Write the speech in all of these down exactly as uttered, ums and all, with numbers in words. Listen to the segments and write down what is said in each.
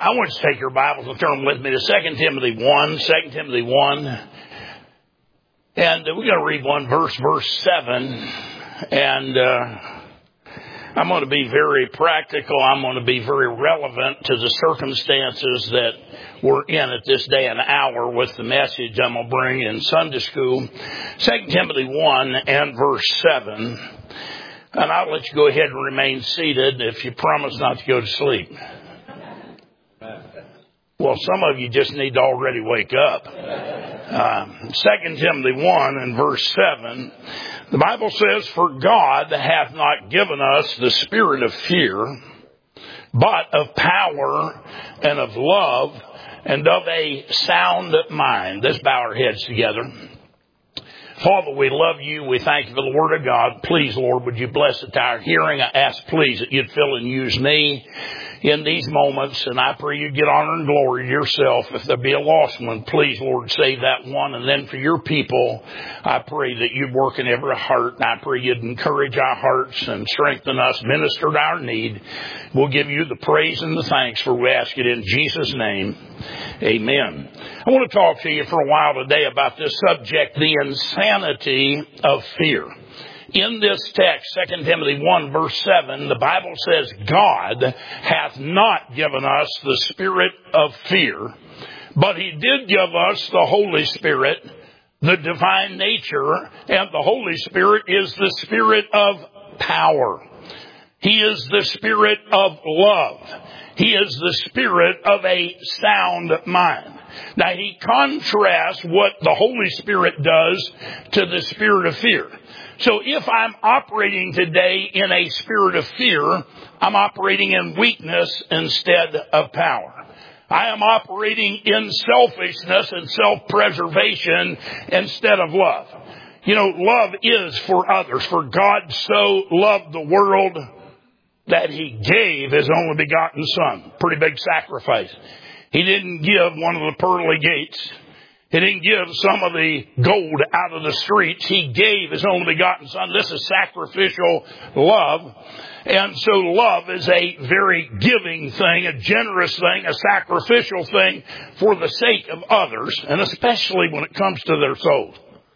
I want you to take your Bibles and turn with me to Second Timothy one, Second Timothy one. And we're going to read one verse, verse seven. And uh, I'm going to be very practical. I'm going to be very relevant to the circumstances that we're in at this day and hour with the message I'm going to bring in Sunday school. Second Timothy one and verse seven. And I'll let you go ahead and remain seated if you promise not to go to sleep. Well, some of you just need to already wake up. Uh, Second Timothy one and verse seven, the Bible says, "For God hath not given us the spirit of fear, but of power and of love and of a sound mind." Let's bow our heads together. Father, we love you. We thank you for the Word of God. Please, Lord, would you bless it to our hearing? I ask, please, that you'd fill and use me in these moments, and I pray you get honor and glory to yourself. If there be a lost one, please, Lord, save that one. And then for your people, I pray that you'd work in every heart, and I pray you'd encourage our hearts and strengthen us, minister to our need. We'll give you the praise and the thanks, for we ask it in Jesus' name. Amen. I want to talk to you for a while today about this subject, the insanity of fear. In this text, Second Timothy one, verse seven, the Bible says, "God hath not given us the spirit of fear, but he did give us the Holy Spirit, the divine nature, and the Holy Spirit is the spirit of power. He is the spirit of love. He is the spirit of a sound mind." Now, he contrasts what the Holy Spirit does to the spirit of fear. So if I'm operating today in a spirit of fear, I'm operating in weakness instead of power. I am operating in selfishness and self-preservation instead of love. You know, love is for others. For God so loved the world that he gave his only begotten Son. Pretty big sacrifice. He didn't give one of the pearly gates. He didn't give some of the gold out of the streets. He gave his only begotten Son. This is sacrificial love. And so love is a very giving thing, a generous thing, a sacrificial thing for the sake of others, and especially when it comes to their souls.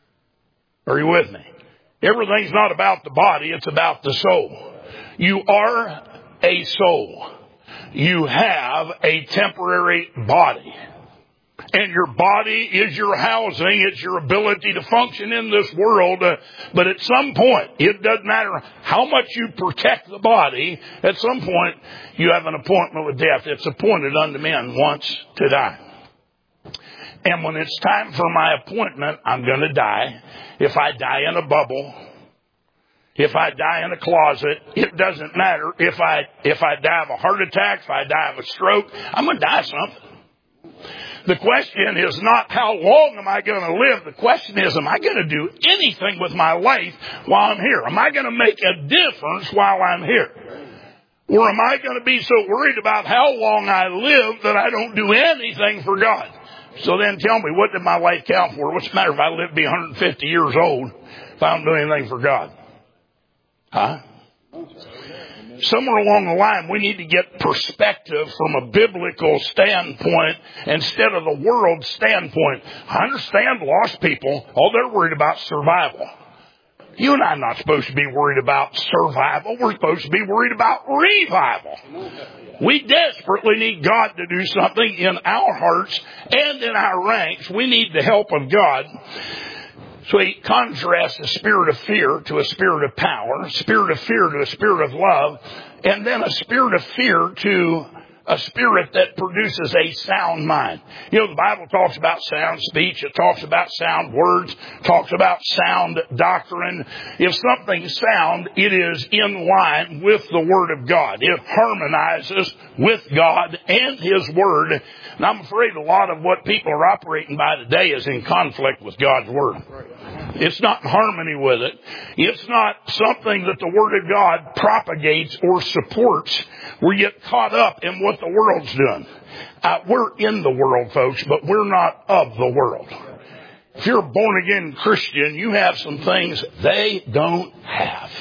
Are you with me? Everything's not about the body, it's about the soul. You are a soul. You have a temporary body. And your body is your housing. It's your ability to function in this world. Uh, but at some point, it doesn't matter how much you protect the body, at some point, you have an appointment with death. It's appointed unto men once to die. And when it's time for my appointment, I'm going to die. If I die in a bubble, if I die in a closet, it doesn't matter. If I, if I die of a heart attack, if I die of a stroke, I'm going to die of something. The question is not how long am I going to live. The question is, am I going to do anything with my life while I'm here? Am I going to make a difference while I'm here? Or am I going to be so worried about how long I live that I don't do anything for God? So then tell me, what did my life count for? What's the matter if I live to be one hundred fifty years old if I don't do anything for God? Huh? Somewhere along the line, we need to get perspective from a biblical standpoint instead of the world standpoint. I understand lost people. All they're worried about is survival. You and I are not supposed to be worried about survival. We're supposed to be worried about revival. We desperately need God to do something in our hearts and in our ranks. We need the help of God. So he contrasts a spirit of fear to a spirit of power, a spirit of fear to a spirit of love, and then a spirit of fear to a spirit that produces a sound mind. You know, the Bible talks about sound speech. It talks about sound words. It talks about sound doctrine. If something's sound, it is in line with the Word of God. It harmonizes with God and His Word. And I'm afraid a lot of what people are operating by today is in conflict with God's Word. It's not in harmony with it. It's not something that the Word of God propagates or supports. We get caught up in what the world's doing. Uh, we're in the world, folks, but we're not of the world. If you're a born-again Christian, you have some things they don't have.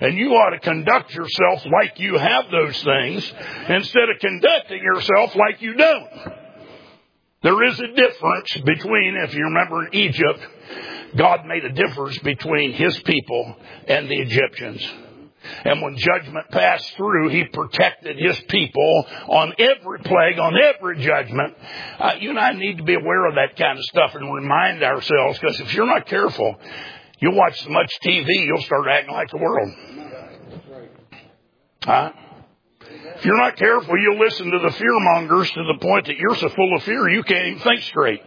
And you ought to conduct yourself like you have those things instead of conducting yourself like you don't. There is a difference between, if you remember in Egypt, God made a difference between his people and the Egyptians. And when judgment passed through, he protected his people on every plague, on every judgment. Uh, you and I need to be aware of that kind of stuff and remind ourselves, because if you're not careful, you'll watch so much T V, you'll start acting like the world. Huh? If you're not careful, you'll listen to the fearmongers to the point that you're so full of fear you can't even think straight.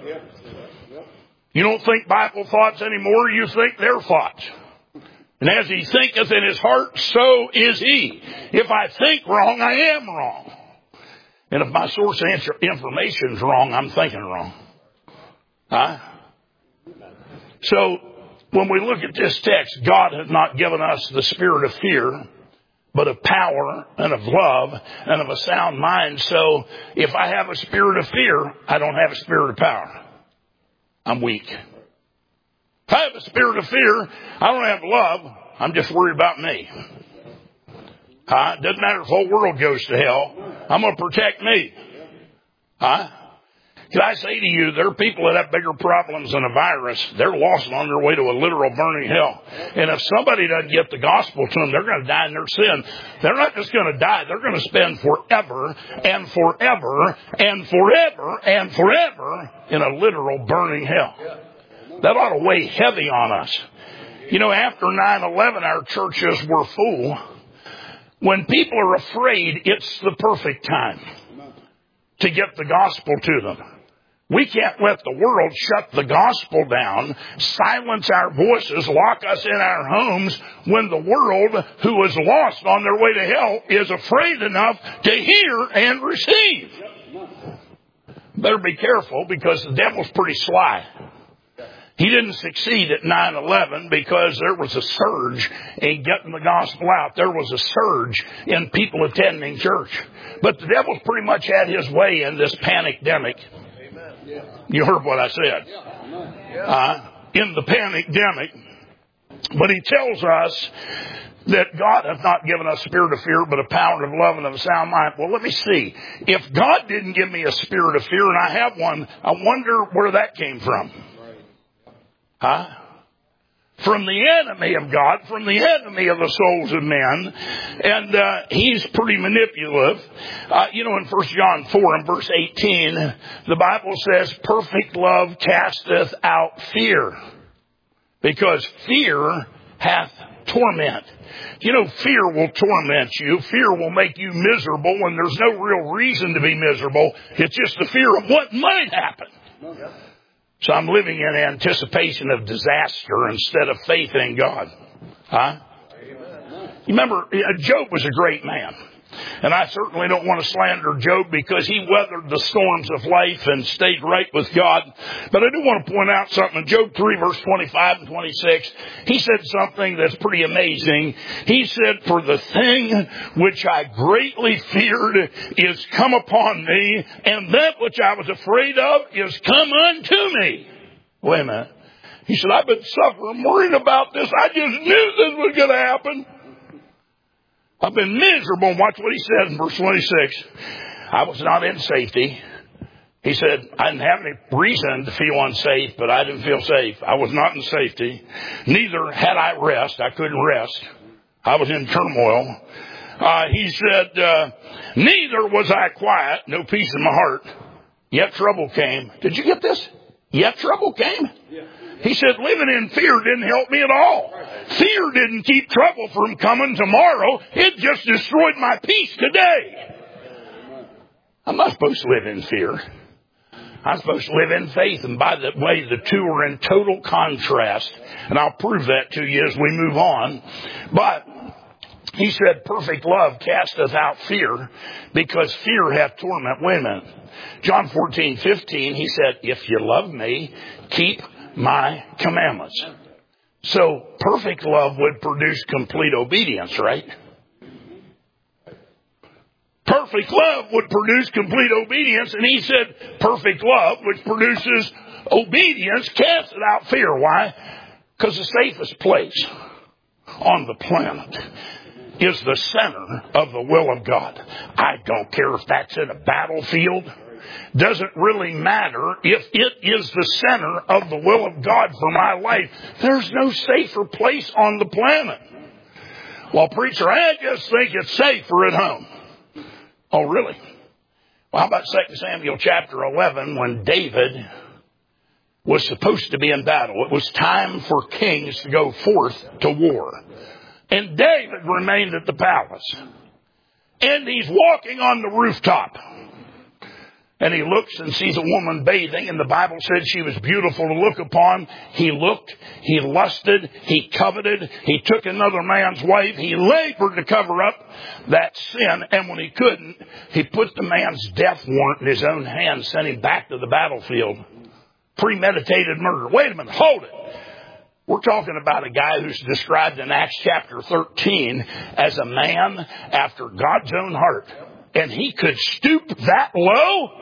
You don't think Bible thoughts anymore, you think their thoughts. And as he thinketh in his heart, so is he. If I think wrong, I am wrong. And if my source of information is wrong, I'm thinking wrong. Huh? So, when we look at this text, God has not given us the spirit of fear, but of power and of love and of a sound mind. So, if I have a spirit of fear, I don't have a spirit of power. I'm weak. If I have a spirit of fear, I don't have love. I'm just worried about me. Huh? Doesn't matter if the whole world goes to hell. I'm going to protect me. Huh? Can I say to you, there are people that have bigger problems than a virus. They're lost on their way to a literal burning hell. And if somebody doesn't get the gospel to them, they're going to die in their sin. They're not just going to die. They're going to spend forever and forever and forever and forever in a literal burning hell. That ought to weigh heavy on us. You know, after nine eleven, our churches were full. When people are afraid, it's the perfect time to get the gospel to them. We can't let the world shut the gospel down, silence our voices, lock us in our homes when the world, who is lost on their way to hell, is afraid enough to hear and receive. Better be careful, because the devil's pretty sly. He didn't succeed at nine eleven because there was a surge in getting the gospel out. There was a surge in people attending church. But the devil's pretty much had his way in this panic-demic. You heard what I said. Uh, in the panic-demic. But he tells us that God hath not given us a spirit of fear, but a power of love and of a sound mind. Well, let me see. If God didn't give me a spirit of fear, and I have one, I wonder where that came from. Huh? From the enemy of God, from the enemy of the souls of men. And uh, he's pretty manipulative. Uh, you know, in First John four and verse eighteen, the Bible says, perfect love casteth out fear, because fear hath torment. You know, fear will torment you. Fear will make you miserable when there's no real reason to be miserable. It's just the fear of what might happen. So I'm living in anticipation of disaster instead of faith in God. Huh? You remember, Job was a great man. And I certainly don't want to slander Job because he weathered the storms of life and stayed right with God. But I do want to point out something. In Job three, verse twenty-five and twenty-six, he said something that's pretty amazing. He said, for the thing which I greatly feared is come upon me, and that which I was afraid of is come unto me. Wait a minute. He said, I've been suffering, worrying about this. I just knew this was going to happen. I've been miserable. Watch what he said in verse twenty-six. I was not in safety. He said, I didn't have any reason to feel unsafe, but I didn't feel safe. I was not in safety. Neither had I rest. I couldn't rest. I was in turmoil. Uh, he said, uh, neither was I quiet, no peace in my heart. Yet trouble came. Did you get this? Yet trouble came? Yeah. He said, living in fear didn't help me at all. Fear didn't keep trouble from coming tomorrow. It just destroyed my peace today. I'm not supposed to live in fear. I'm supposed to live in faith. And by the way, the two are in total contrast. And I'll prove that to you as we move on. But he said, perfect love casteth out fear, because fear hath torment. Wait a minute. John fourteen fifteen, he said, if you love me, keep my commandments. So perfect love would produce complete obedience, right? Perfect love would produce complete obedience. And he said perfect love, which produces obedience, casts out fear. Why? Because the safest place on the planet is the center of the will of God. I don't care if that's in a battlefield. Doesn't really matter if it is the center of the will of God for my life. There's no safer place on the planet. Well, preacher, I just think it's safer at home. Oh, really? Well, how about Second Samuel chapter eleven when David was supposed to be in battle? It was time for kings to go forth to war. And David remained at the palace. And he's walking on the rooftop. And he looks and sees a woman bathing, and the Bible said she was beautiful to look upon. He looked, he lusted, he coveted, he took another man's wife, he labored to cover up that sin, and when he couldn't, he put the man's death warrant in his own hand, sent him back to the battlefield. Premeditated murder. Wait a minute, hold it. We're talking about a guy who's described in Acts chapter thirteen as a man after God's own heart. And he could stoop that low?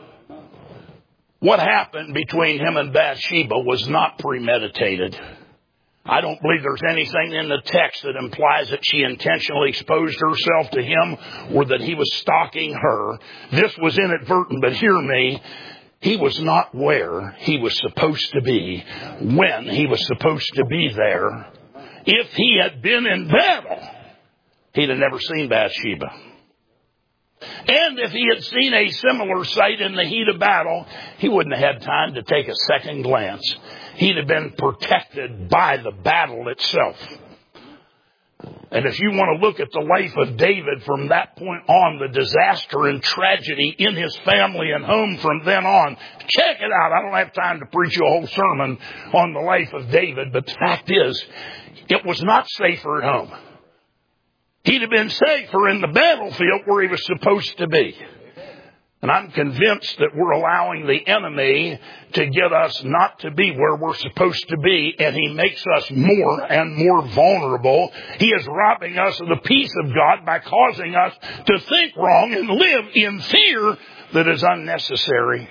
What happened between him and Bathsheba was not premeditated. I don't believe there's anything in the text that implies that she intentionally exposed herself to him or that he was stalking her. This was inadvertent, but hear me. He was not where he was supposed to be when he was supposed to be there. If he had been in battle, he'd have never seen Bathsheba. And if he had seen a similar sight in the heat of battle, he wouldn't have had time to take a second glance. He'd have been protected by the battle itself. And if you want to look at the life of David from that point on, the disaster and tragedy in his family and home from then on, check it out. I don't have time to preach you a whole sermon on the life of David, but the fact is, it was not safer at home. He'd have been safer in the battlefield where he was supposed to be. And I'm convinced that we're allowing the enemy to get us not to be where we're supposed to be, and he makes us more and more vulnerable. He is robbing us of the peace of God by causing us to think wrong and live in fear that is unnecessary.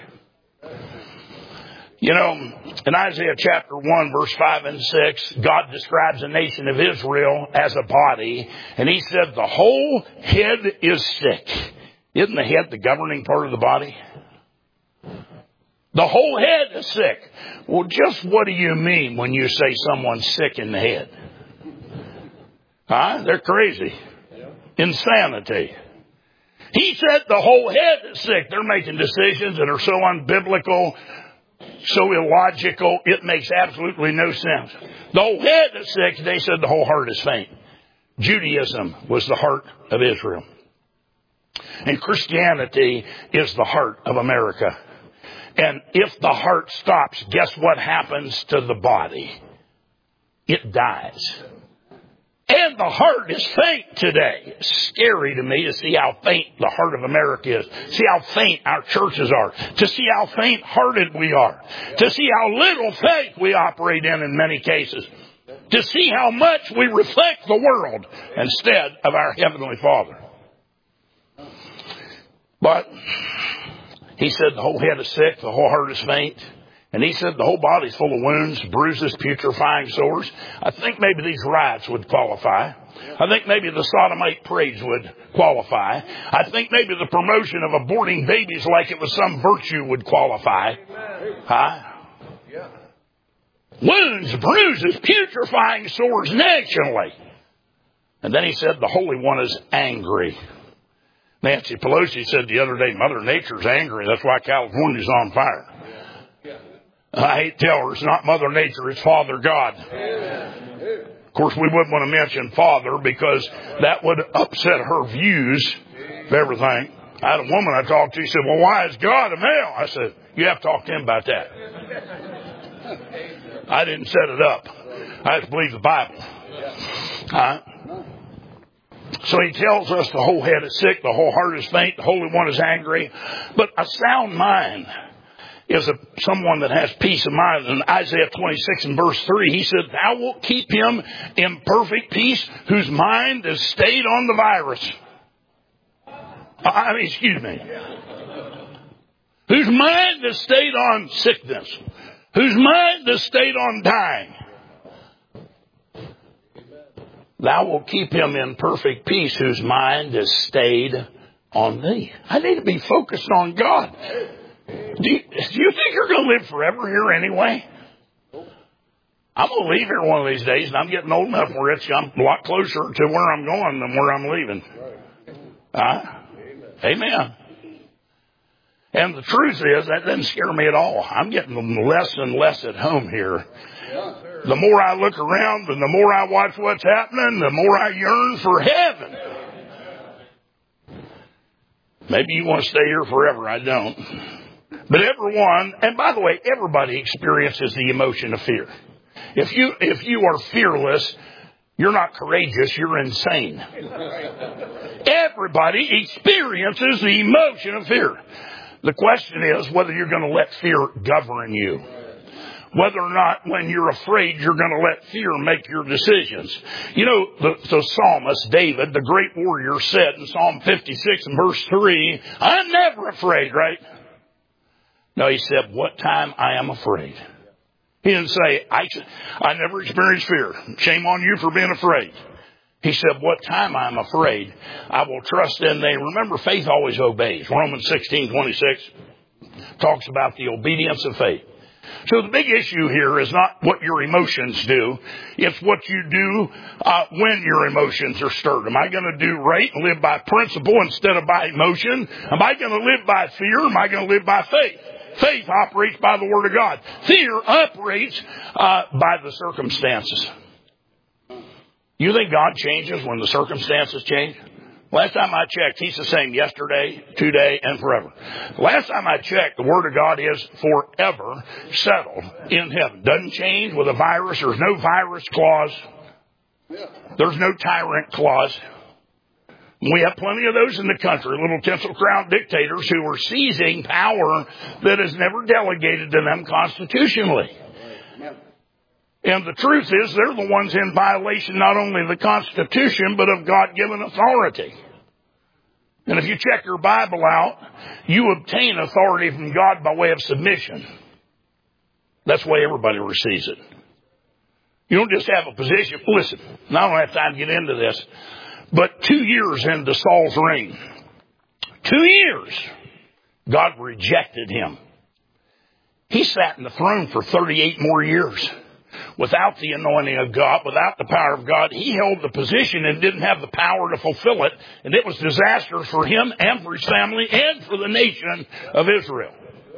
You know, in Isaiah chapter one, verse five and six, God describes the nation of Israel as a body, and he said the whole head is sick. Isn't the head the governing part of the body? The whole head is sick. Well, just what do you mean when you say someone's sick in the head? Huh? They're crazy. Insanity. He said the whole head is sick. They're making decisions that are so unbiblical, so illogical, it makes absolutely no sense. The whole head is sick. They said the whole heart is faint. Judaism was the heart of Israel. And Christianity is the heart of America. And if the heart stops, guess what happens to the body? It dies. And the heart is faint today. It's scary to me to see how faint the heart of America is. See how faint our churches are. To see how faint-hearted we are. To see how little faith we operate in in many cases. To see how much we reflect the world instead of our Heavenly Father. But he said the whole head is sick, the whole heart is faint. And he said the whole body's full of wounds, bruises, putrefying sores. I think maybe these riots would qualify. I think maybe the sodomite parades would qualify. I think maybe the promotion of aborting babies like it was some virtue would qualify. Huh? Wounds, bruises, putrefying sores nationally. And then he said the Holy One is angry. Nancy Pelosi said the other day, Mother Nature's angry. That's why California's on fire. I hate to tell her, it's not Mother Nature, it's Father God. Of course, we wouldn't want to mention Father because that would upset her views of everything. I had a woman I talked to, she said, well, why is God a male? I said, you have to talk to him about that. I didn't set it up. I just believe the Bible. Uh, So he tells us the whole head is sick, the whole heart is faint, the Holy One is angry. But a sound mind is a, someone that has peace of mind. In Isaiah twenty-six and verse three, he said, thou wilt keep him in perfect peace whose mind is stayed on the virus. I mean, excuse me. Whose mind is stayed on sickness. Whose mind is stayed on dying. Thou wilt keep him in perfect peace whose mind is stayed on thee. I need to be focused on God. Do you, do you think you're going to live forever here anyway? I'm going to leave here one of these days, and I'm getting old enough where it's, I'm a lot closer to where I'm going than where I'm leaving. Uh, amen. And the truth is, that doesn't scare me at all. I'm getting less and less at home here. The more I look around and the more I watch what's happening, the more I yearn for heaven. Maybe you want to stay here forever. I don't. But everyone, and by the way, everybody experiences the emotion of fear. If you, if you are fearless, you're not courageous, you're insane. Everybody experiences the emotion of fear. The question is whether you're going to let fear govern you. Whether or not when you're afraid you're going to let fear make your decisions. You know, the, the psalmist David, the great warrior, said in Psalm fifty-six and verse three, I'm never afraid, right? No, he said, what time I am afraid. He didn't say, I, I never experienced fear. Shame on you for being afraid. He said, what time I'm afraid, I will trust in thee. Remember, faith always obeys. Romans sixteen twenty-six talks about the obedience of faith. So the big issue here is not what your emotions do. It's what you do uh, when your emotions are stirred. Am I going to do right and live by principle instead of by emotion? Am I going to live by fear? Am I going to live by faith? Faith operates by the Word of God. Fear operates uh, by the circumstances. You think God changes when the circumstances change? Last time I checked, He's the same yesterday, today, and forever. Last time I checked, the Word of God is forever settled in heaven. Doesn't change with a virus. There's no virus clause. There's no tyrant clause. We have plenty of those in the country, little tinsel crown dictators who are seizing power that is never delegated to them constitutionally. And the truth is, they're the ones in violation not only of the Constitution, but of God-given authority. And if you check your Bible out, you obtain authority from God by way of submission. That's the way everybody receives it. You don't just have a position. Listen, I don't have time to get into this, but two years into Saul's reign, two years, God rejected him. He sat in the throne for thirty-eight more years. Without the anointing of God, without the power of God, he held the position and didn't have the power to fulfill it. And it was disastrous for him and for his family and for the nation of Israel.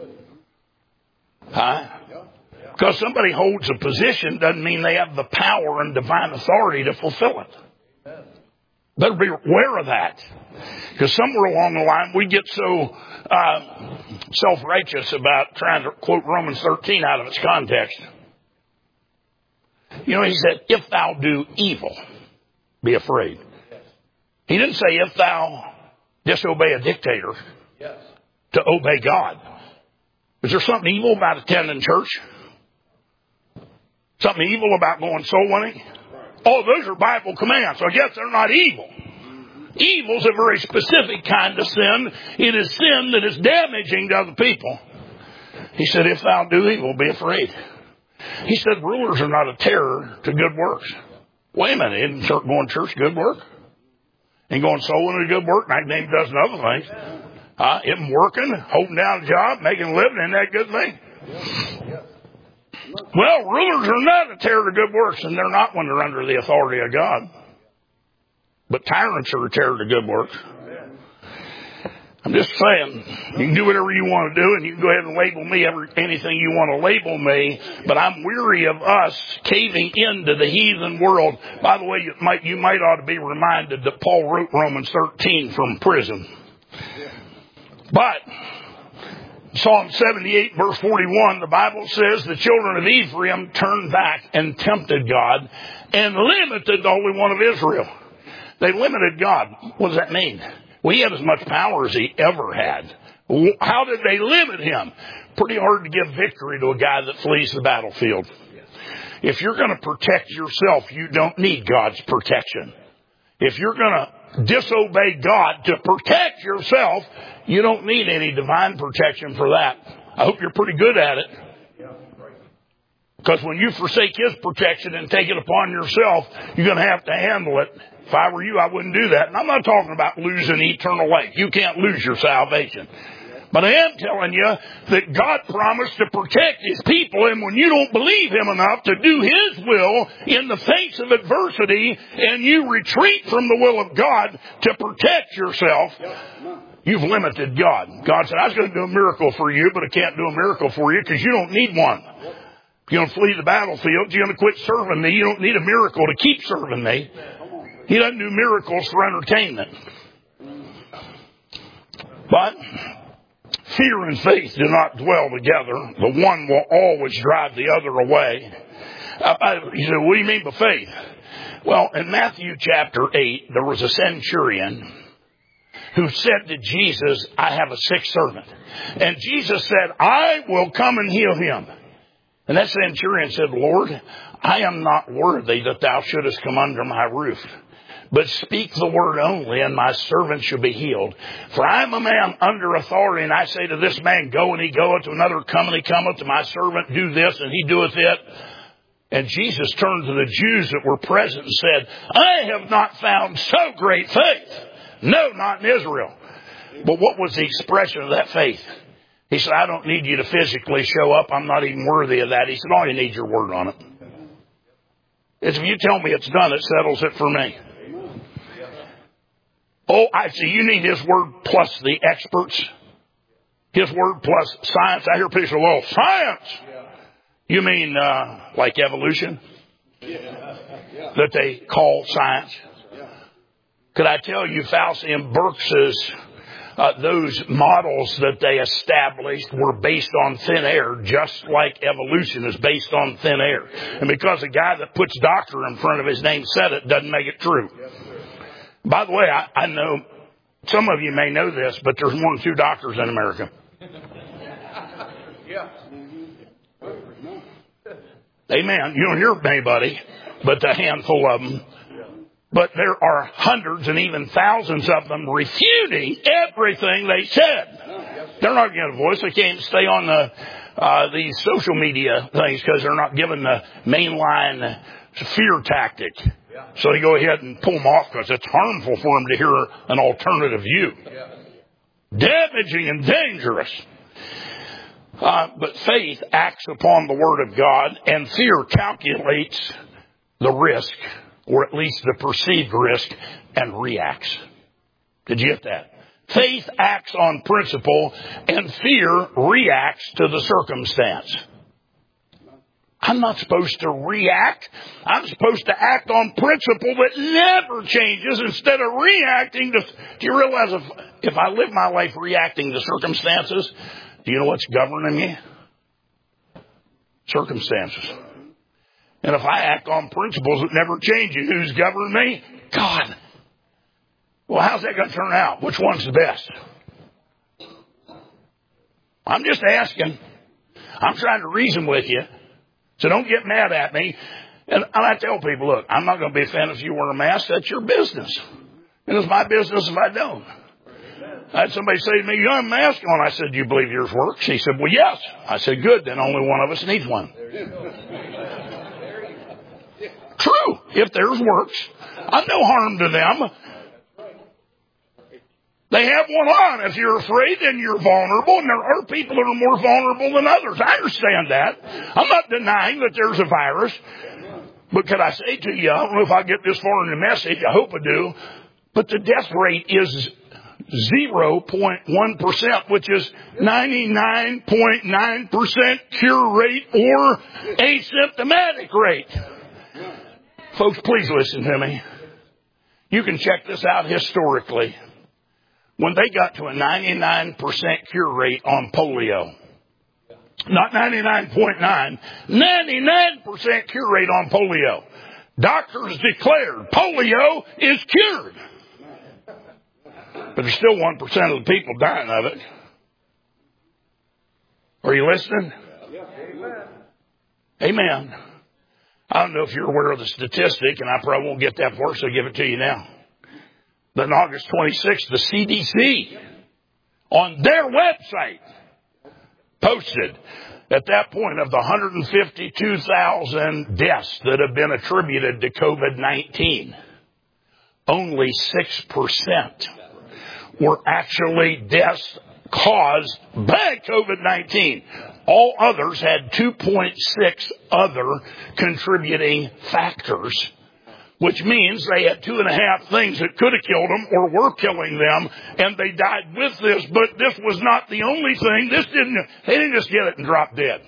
Huh? Because somebody holds a position doesn't mean they have the power and divine authority to fulfill it. Better be aware of that. Because somewhere along the line we get so uh, self-righteous about trying to quote Romans thirteen out of its context. You know, he said, if thou do evil, be afraid. He didn't say, if thou disobey a dictator, yes, to obey God. Is there something evil about attending church? Something evil about going soul winning? Oh, those are Bible commands, so I guess they're not evil. Evil is a very specific kind of sin. It is sin that is damaging to other people. He said, if thou do evil, be afraid. He said, rulers are not a terror to good works. Wait a minute, isn't going to church good work? Ain't going soul winning good work? And I can name a dozen other things. Uh, isn't working, holding down a job, making a living, isn't that a good thing? Well, rulers are not a terror to good works, and they're not when they're under the authority of God. But tyrants are a terror to good works. I'm just saying, you can do whatever you want to do, and you can go ahead and label me every, anything you want to label me, but I'm weary of us caving into the heathen world. By the way, you might, you might ought to be reminded that Paul wrote Romans thirteen from prison. But Psalm seventy-eight, verse forty-one, the Bible says the children of Ephraim turned back and tempted God and limited the Holy One of Israel. They limited God. What does that mean? Well, he had as much power as he ever had. How did they limit him? Pretty hard to give victory to a guy that flees the battlefield. If you're going to protect yourself, you don't need God's protection. If you're going to disobey God to protect yourself, you don't need any divine protection for that. I hope you're pretty good at it. Because when you forsake His protection and take it upon yourself, you're going to have to handle it. If I were you, I wouldn't do that. And I'm not talking about losing eternal life. You can't lose your salvation. But I am telling you that God promised to protect His people, and when you don't believe Him enough to do His will in the face of adversity, and you retreat from the will of God to protect yourself, you've limited God. God said, I was going to do a miracle for you, but I can't do a miracle for you because you don't need one. If you're going to flee the battlefield, you're going to quit serving me. You don't need a miracle to keep serving me. He doesn't do miracles for entertainment. But fear and faith do not dwell together. The one will always drive the other away. Uh, I, you say, what do you mean by faith? Well, in Matthew chapter eight, there was a centurion who said to Jesus, I have a sick servant. And Jesus said, I will come and heal him. And that centurion said, Lord, I am not worthy that thou shouldest come under my roof. But speak the word only, and my servant shall be healed. For I am a man under authority, and I say to this man, go, and he goeth, to another, come, and he cometh, to my servant, do this, and he doeth it. And Jesus turned to the Jews that were present and said, I have not found so great faith. No, not in Israel. But what was the expression of that faith? He said, I don't need you to physically show up. I'm not even worthy of that. He said, all you need is your word on it. It's if you tell me it's done, it settles it for me. Oh, I see. You need His word plus the experts. His word plus science. I hear people say, well, science. You mean uh, like evolution? That they call science? Could I tell you, Fauci and Birx's, uh, those models that they established were based on thin air, just like evolution is based on thin air. And because a guy that puts doctor in front of his name said it, doesn't make it true. By the way, I, I know some of you may know this, but there's more than two doctors in America. Yeah. Amen. You don't hear of anybody, but a handful of them. But there are hundreds and even thousands of them refuting everything they said. They're not getting a voice. They can't stay on the uh, these social media things because they're not given the mainline fear tactic. So they go ahead and pull them off because it's harmful for them to hear an alternative view. Damaging and dangerous. Uh, but faith acts upon the Word of God, and fear calculates the risk, or at least the perceived risk, and reacts. Did you get that? Faith acts on principle, and fear reacts to the circumstance. I'm not supposed to react. I'm supposed to act on principle that never changes instead of reacting to... Do you realize if, if I live my life reacting to circumstances, do you know what's governing me? Circumstances. And if I act on principles that never change, who's governing me? God. Well, how's that going to turn out? Which one's the best? I'm just asking. I'm trying to reason with you. So don't get mad at me. And I tell people, look, I'm not going to be offended if you wear a mask. That's your business. And it's my business if I don't. I had somebody say to me, you have a mask on. I said, do you believe yours works? He said, well, yes. I said, good. Then only one of us needs one. True. If theirs works. I'm no harm to them. They have one on. If you're afraid, then you're vulnerable. And there are people that are more vulnerable than others. I understand that. I'm not denying that there's a virus. But could I say to you, I don't know if I get this far in the message. I hope I do. But the death rate is zero point one percent, which is ninety-nine point nine percent cure rate or asymptomatic rate. Folks, please listen to me. You can check this out historically. When they got to a ninety-nine percent cure rate on polio, not ninety-nine point nine, ninety-nine percent cure rate on polio, doctors declared polio is cured. But there's still one percent of the people dying of it. Are you listening? Amen. I don't know if you're aware of the statistic, and I probably won't get that far, so I'll give it to you now. But on August twenty-sixth, the C D C, on their website, posted at that point of the one hundred fifty-two thousand deaths that have been attributed to COVID nineteen, only six percent were actually deaths caused by COVID nineteen. All others had two point six other contributing factors, which means they had two and a half things that could have killed them or were killing them, and they died with this. But this was not the only thing. This didn't, they didn't just get it and drop dead.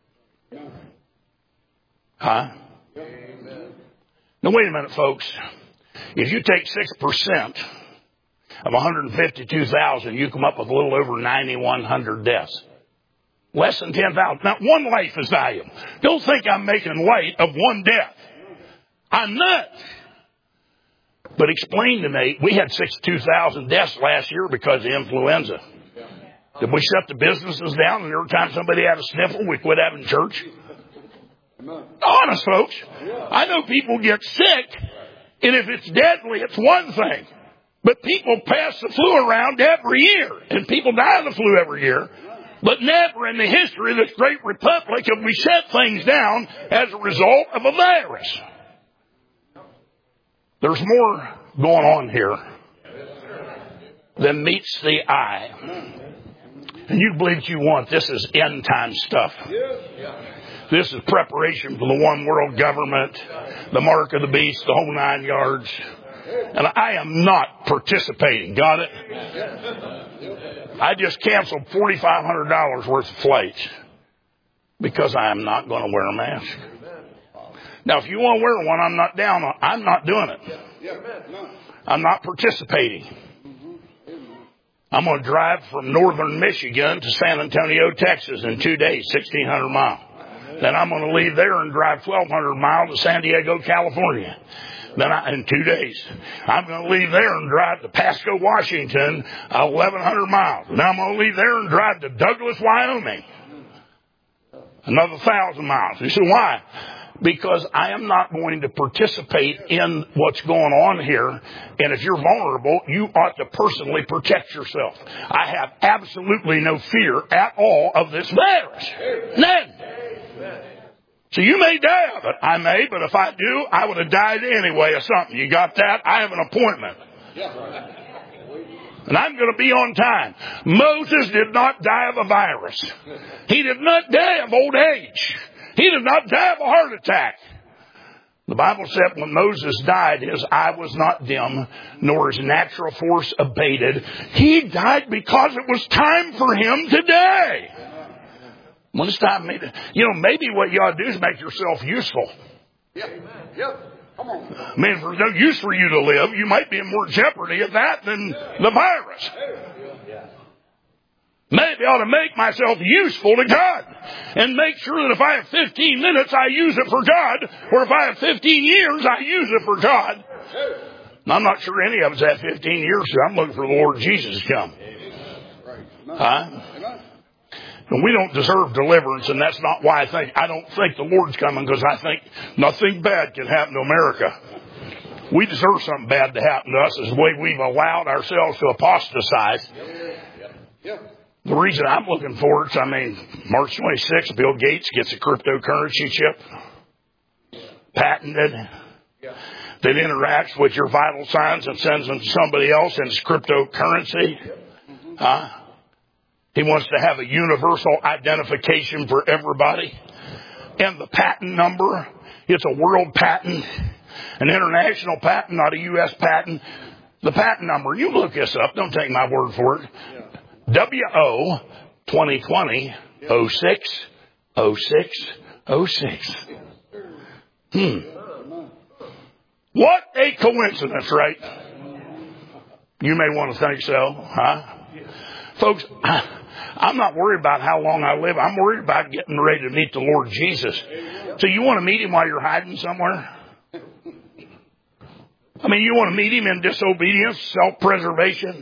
Huh? Now wait a minute, folks. If you take six percent of one hundred fifty-two thousand, you come up with a little over nine thousand one hundred deaths. Less than ten thousand. Now, one life is valuable. Don't think I'm making light of one death. I'm not. But explain to me, we had sixty-two thousand deaths last year because of influenza. Did we shut the businesses down and every time somebody had a sniffle, we quit having church? Honest, folks. I know people get sick, and if it's deadly, it's one thing. But people pass the flu around every year, and people die of the flu every year. But never in the history of this great republic have we shut things down as a result of a virus. There's more going on here than meets the eye. And you believe what you want. This is end time stuff. This is preparation for the one world government, the mark of the beast, the whole nine yards. And I am not participating. Got it? I just canceled four thousand five hundred dollars worth of flights because I am not going to wear a mask. Now, if you want to wear one, I'm not down on, I'm not doing it. I'm not participating. I'm going to drive from northern Michigan to San Antonio, Texas in two days, sixteen hundred miles. Then I'm going to leave there and drive twelve hundred miles to San Diego, California. Then I, in two days, I'm going to leave there and drive to Pasco, Washington, eleven hundred miles. Then I'm going to leave there and drive to Douglas, Wyoming, another thousand miles. You say, why? Because I am not going to participate in what's going on here. And if you're vulnerable, you ought to personally protect yourself. I have absolutely no fear at all of this virus. None. So you may die of it. I may, but if I do, I would have died anyway of something. You got that? I have an appointment. And I'm going to be on time. Moses did not die of a virus. He did not die of old age. He did not die of a heart attack. The Bible said when Moses died, his eye was not dim, nor his natural force abated. He died because it was time for him to die. When it's time, you know, maybe what you ought to do is make yourself useful. Yep. Yep. Come on. I mean, if there's no use for you to live, you might be in more jeopardy of that than the virus. Maybe I ought to make myself useful to God and make sure that if I have fifteen minutes, I use it for God, or if I have fifteen years, I use it for God. And I'm not sure any of us have fifteen years, so I'm looking for the Lord Jesus to come. Huh? And we don't deserve deliverance, and that's not why I think, I don't think the Lord's coming, because I think nothing bad can happen to America. We deserve something bad to happen to us, is the way we've allowed ourselves to apostatize. The reason I'm looking forward to, I mean, March twenty-sixth, Bill Gates gets a cryptocurrency chip patented that interacts with your vital signs and sends them to somebody else, and it's cryptocurrency. Huh? He wants to have a universal identification for everybody. And the patent number, it's a world patent, an international patent, not a U S patent. The patent number, you look this up, don't take my word for it. W O twenty twenty oh six oh six oh six. Hmm. What a coincidence, right? You may want to think so, huh? Folks, I'm not worried about how long I live. I'm worried about getting ready to meet the Lord Jesus. So you want to meet him while you're hiding somewhere? I mean, you want to meet him in disobedience, self-preservation?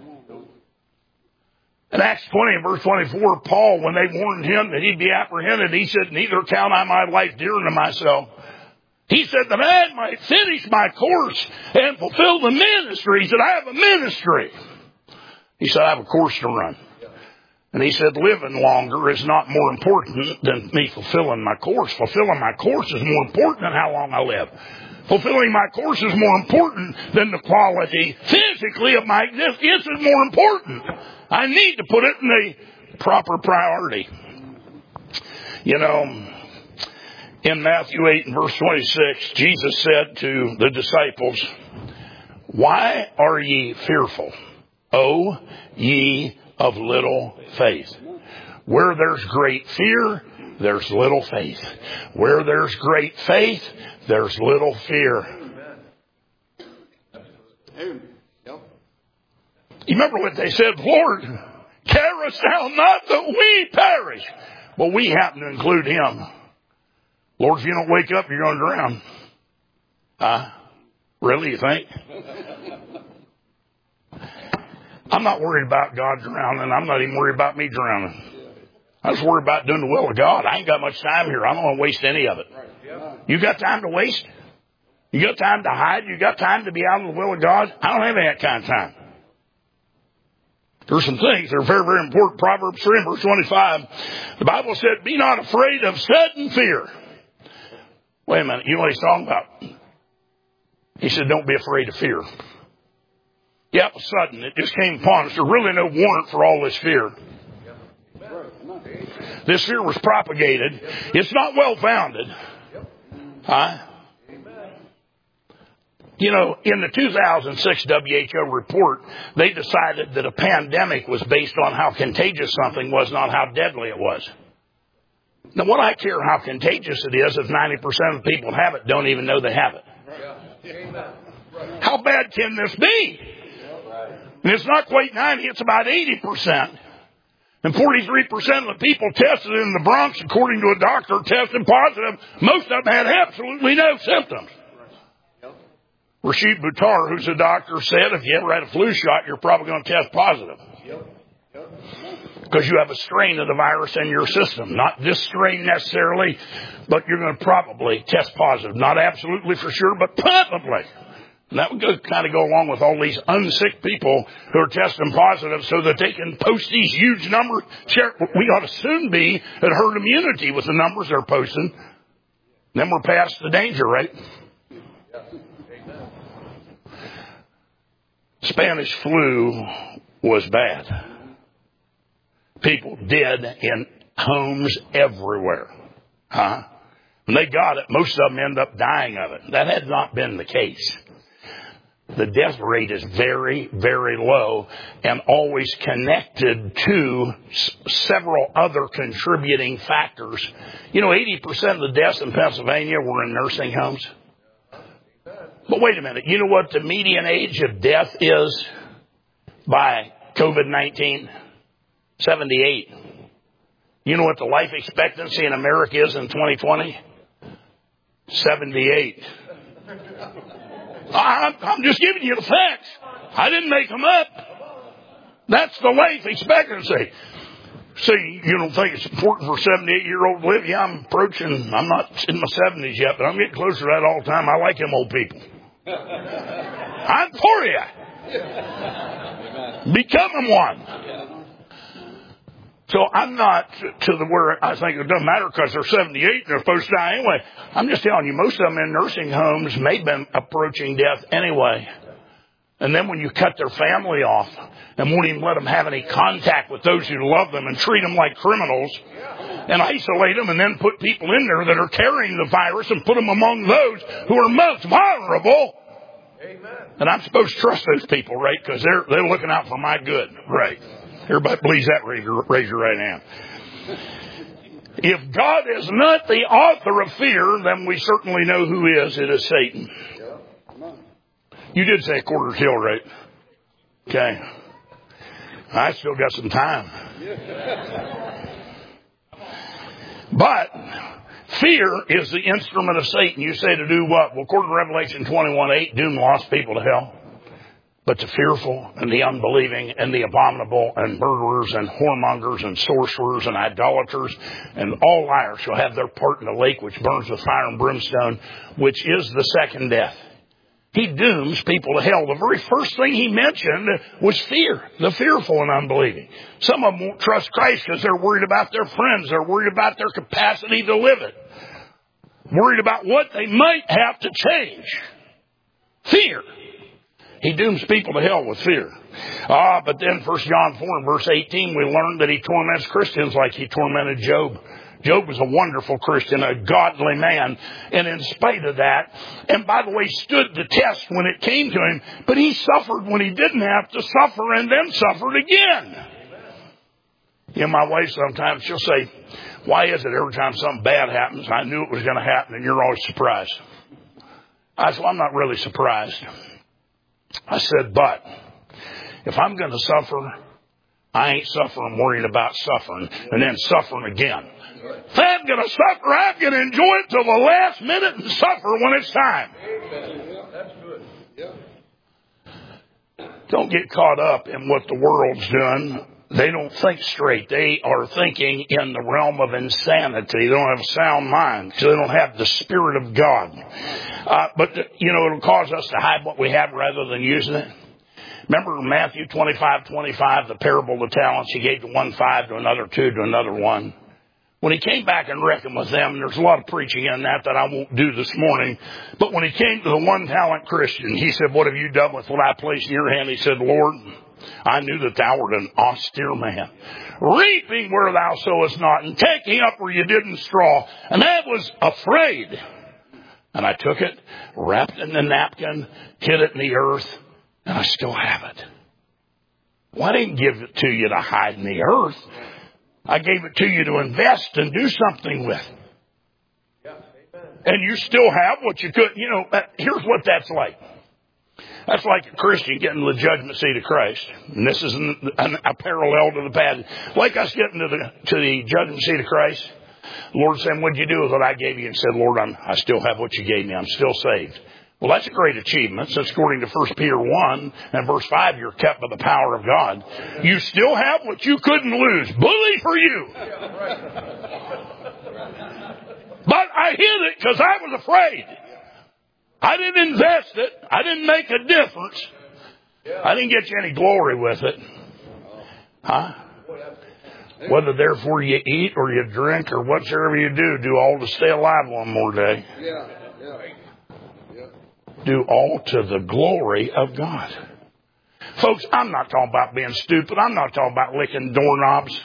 In Acts twenty and verse twenty-four, Paul, when they warned him that he'd be apprehended, he said, neither count I my life dear unto myself. He said that I might finish my course and fulfill the ministry. He said, I have a ministry. He said, I have a course to run. And he said, living longer is not more important than me fulfilling my course. Fulfilling my course is more important than how long I live. Fulfilling my course is more important than the quality physically of my existence. This is more important. I need to put it in the proper priority. You know, in Matthew eight and verse twenty-six, Jesus said to the disciples, why are ye fearful, O ye of little faith? Where there's great fear, there's little faith. Where there's great faith, there's little fear. You remember what they said? Lord, carest thou not that we perish? Well, we happen to include him. Lord, if you don't wake up, you're going to drown. Uh, really, you think? I'm not worried about God drowning. I'm not even worried about me drowning. I just worry about doing the will of God. I ain't got much time here. I don't want to waste any of it. You got time to waste? You got time to hide? You got time to be out of the will of God? I don't have that kind of time. There's some things that are very, very important. Proverbs three and verse twenty-five. The Bible said, be not afraid of sudden fear. Wait a minute. You know what he's talking about? He said, don't be afraid of fear. Yeah, it was sudden. It just came upon us. There's really no warrant for all this fear. This fear was propagated. It's not well founded. Huh? You know, in the two thousand six W H O report, they decided that a pandemic was based on how contagious something was, not how deadly it was. Now, what I care how contagious it is if ninety percent of the people have it don't even know they have it. How bad can this be? And it's not quite ninety, it's about eighty percent. And forty-three percent of the people tested in the Bronx, according to a doctor, tested positive. Most of them had absolutely no symptoms. Rashid Buttar, who's a doctor, said if you ever had a flu shot, you're probably going to test positive. Because you have a strain of the virus in your system. Not this strain necessarily, but you're going to probably test positive. Not absolutely for sure, but probably. And that would go, kind of go along with all these unsick people who are testing positive so that they can post these huge numbers. We ought to soon be at herd immunity with the numbers they're posting. Then we're past the danger, right? Spanish flu was bad. People dead in homes everywhere. Huh? When they got it, most of them end up dying of it. That had not been the case. The death rate is very, very low and always connected to s- several other contributing factors. You know, eighty percent of the deaths in Pennsylvania were in nursing homes. But wait a minute. You know what the median age of death is by COVID nineteen? seventy-eight. You know what the life expectancy in America is in twenty twenty? seventy-eight. I'm, I'm just giving you the facts. I didn't make them up. That's the life expectancy. See, you don't think it's important for a seventy-eight-year-old to live? Yeah, I'm approaching, I'm not in my seventies yet, but I'm getting closer to that all the time. I like them old people. I'm for you. Becoming one. So I'm not to the where I think it doesn't matter because they're seventy-eight and they're supposed to die anyway. I'm just telling you, most of them in nursing homes may have been approaching death anyway. And then when you cut their family off and won't even let them have any contact with those who love them and treat them like criminals and isolate them and then put people in there that are carrying the virus and put them among those who are most vulnerable. Amen. And I'm supposed to trust those people, right? Because they're, they're looking out for my good, right? Everybody believes that, raise your, raise your right hand. If God is not the author of fear, then we certainly know who is. It is Satan. You did say quarter till, right? Okay. I still got some time. But fear is the instrument of Satan. You say to do what? Well, according to Revelation twenty-one eight, doom lost people to hell. But the fearful and the unbelieving and the abominable and murderers and whoremongers and sorcerers and idolaters and all liars shall have their part in the lake which burns with fire and brimstone, which is the second death. He dooms people to hell. The very first thing he mentioned was fear, the fearful and unbelieving. Some of them won't trust Christ because they're worried about their friends. They're worried about their capacity to live it. Worried about what they might have to change. Fear. He dooms people to hell with fear. Ah, but then First John four and verse eighteen, we learned that he torments Christians like he tormented Job. Job was a wonderful Christian, a godly man, and in spite of that, and by the way, stood the test when it came to him, but he suffered when he didn't have to suffer and then suffered again. You know, my wife sometimes, she'll say, why is it every time something bad happens, I knew it was going to happen and you're always surprised? I said, well, I'm not really surprised. I said, but if I'm going to suffer, I ain't suffering worrying about suffering and then suffering again. If I'm going to suffer, I'm going to enjoy it till the last minute and suffer when it's time. That's good. Yeah. Don't get caught up in what the world's doing. They don't think straight. They are thinking in the realm of insanity. They don't have a sound mind because they don't have the Spirit of God. Uh, but, you know, it'll cause us to hide what we have rather than using it. Remember Matthew twenty-five twenty-five, the parable of the talents. He gave to one five, to another two, to another one. When he came back and reckoned with them, there's a lot of preaching in that that I won't do this morning. But when he came to the one talent Christian, he said, what have you done with what I placed in your hand? He said, Lord, I knew that thou wert an austere man, reaping where thou sowest not, and taking up where you didn't straw. And I was afraid. And I took it, wrapped it in a napkin, hid it in the earth, and I still have it. Well, I didn't give it to you to hide in the earth. I gave it to you to invest and do something with. And you still have what you could. You know, here's what that's like. That's like a Christian getting to the judgment seat of Christ. And this is an, an, a parallel to the passage. Like us getting to the, to the judgment seat of Christ. The Lord said, what'd you do with what I gave you? And said, Lord, I'm, I still have what you gave me. I'm still saved. Well, that's a great achievement. Since according to First Peter one and verse five, you're kept by the power of God. You still have what you couldn't lose. Bully for you. But I hid it because I was afraid. I didn't invest it. I didn't make a difference. I didn't get you any glory with it. Huh? Whether therefore you eat or you drink or whatsoever you do, do all to stay alive one more day. Do all to the glory of God. Folks, I'm not talking about being stupid. I'm not talking about licking doorknobs.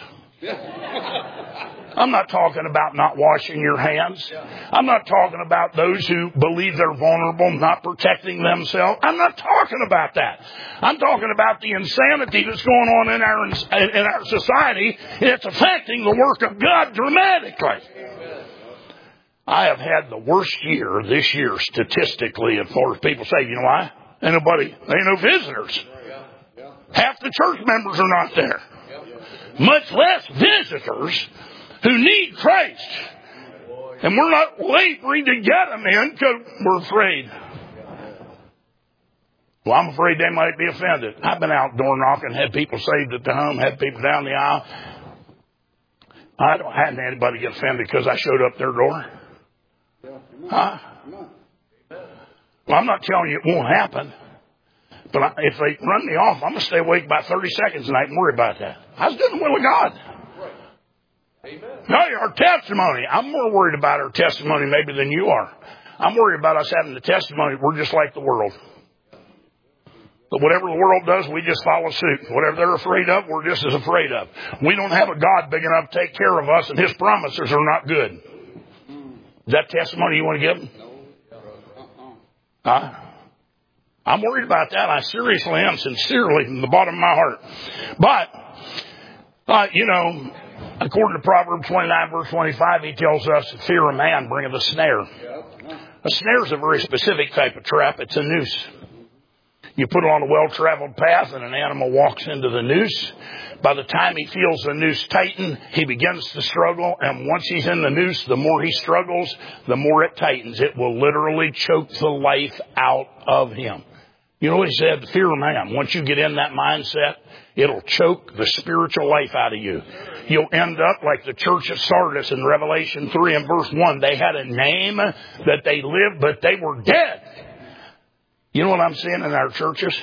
I'm not talking about not washing your hands. I'm not talking about those who believe they're vulnerable, not protecting themselves. I'm not talking about that. I'm talking about the insanity that's going on in our in our society. It's affecting the work of God dramatically. I have had the worst year this year statistically as far as people say, you know why? Ain't nobody, ain't no visitors. Half the church members are not there. Much less visitors who need Christ. And we're not laboring to get them in because we're afraid. Well, I'm afraid they might be offended. I've been out door knocking, had people saved at the home, had people down the aisle. I don't have anybody get offended because I showed up their door. Huh? Well, I'm not telling you it won't happen. But if they run me off, I'm going to stay awake about thirty seconds tonight and worry about that. I was doing the will of God. No, our testimony. I'm more worried about our testimony maybe than you are. I'm worried about us having the testimony. We're just like the world. But whatever the world does, we just follow suit. Whatever they're afraid of, we're just as afraid of. We don't have a God big enough to take care of us, and His promises are not good. Is that testimony you want to give them? Huh? I'm worried about that. I seriously am, sincerely, from the bottom of my heart. But, uh, you know, according to Proverbs twenty-nine, verse twenty-five, he tells us, fear of man bringeth a snare. A snare is a very specific type of trap. It's a noose. You put it on a well-traveled path and an animal walks into the noose. By the time he feels the noose tighten, he begins to struggle. And once he's in the noose, the more he struggles, the more it tightens. It will literally choke the life out of him. You know what he said? The fear of man. Once you get in that mindset, it'll choke the spiritual life out of you. You'll end up like the church of Sardis in Revelation three and verse one. They had a name that they lived, but they were dead. You know what I'm seeing in our churches?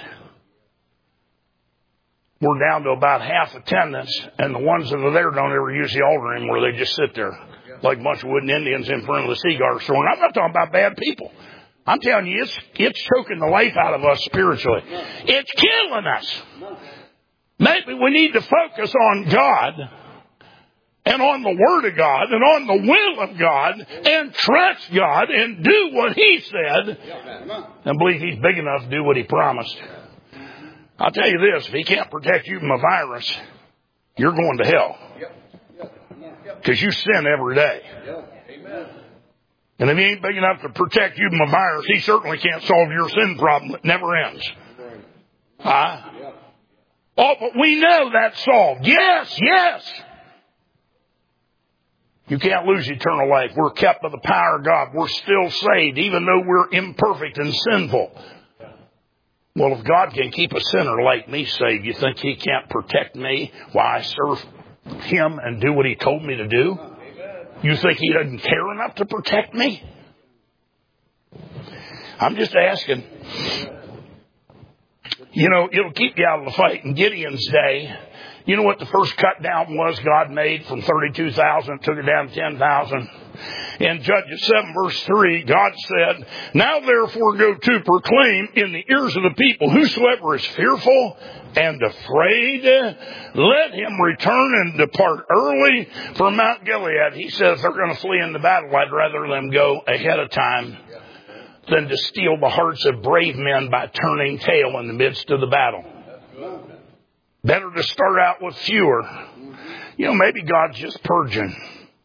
We're down to about half attendance, and the ones that are there don't ever use the altar anymore. They just sit there like a bunch of wooden Indians in front of the cigar store. And I'm not talking about bad people. I'm telling you, it's, it's choking the life out of us spiritually. It's killing us. Maybe we need to focus on God and on the Word of God and on the will of God and trust God and do what He said and believe He's big enough to do what He promised. I'll tell you this, if He can't protect you from a virus, you're going to hell. Because you sin every day. And if He ain't big enough to protect you from a virus, He certainly can't solve your sin problem that never ends. Huh? Oh, but we know that's solved. Yes, yes. You can't lose eternal life. We're kept by the power of God. We're still saved, even though we're imperfect and sinful. Well, if God can keep a sinner like me saved, you think He can't protect me while I serve Him and do what He told me to do? You think He doesn't care enough to protect me? I'm just asking. You know, it'll keep you out of the fight. In Gideon's day, you know what the first cut down was God made from thirty-two thousand, took it down to ten thousand? In Judges seven verse three, God said, now therefore go to proclaim in the ears of the people, whosoever is fearful and afraid, let him return and depart early from Mount Gilead. He says they're going to flee into battle. I'd rather them go ahead of time than to steal the hearts of brave men by turning tail in the midst of the battle. Better to start out with fewer. You know, maybe God's just purging.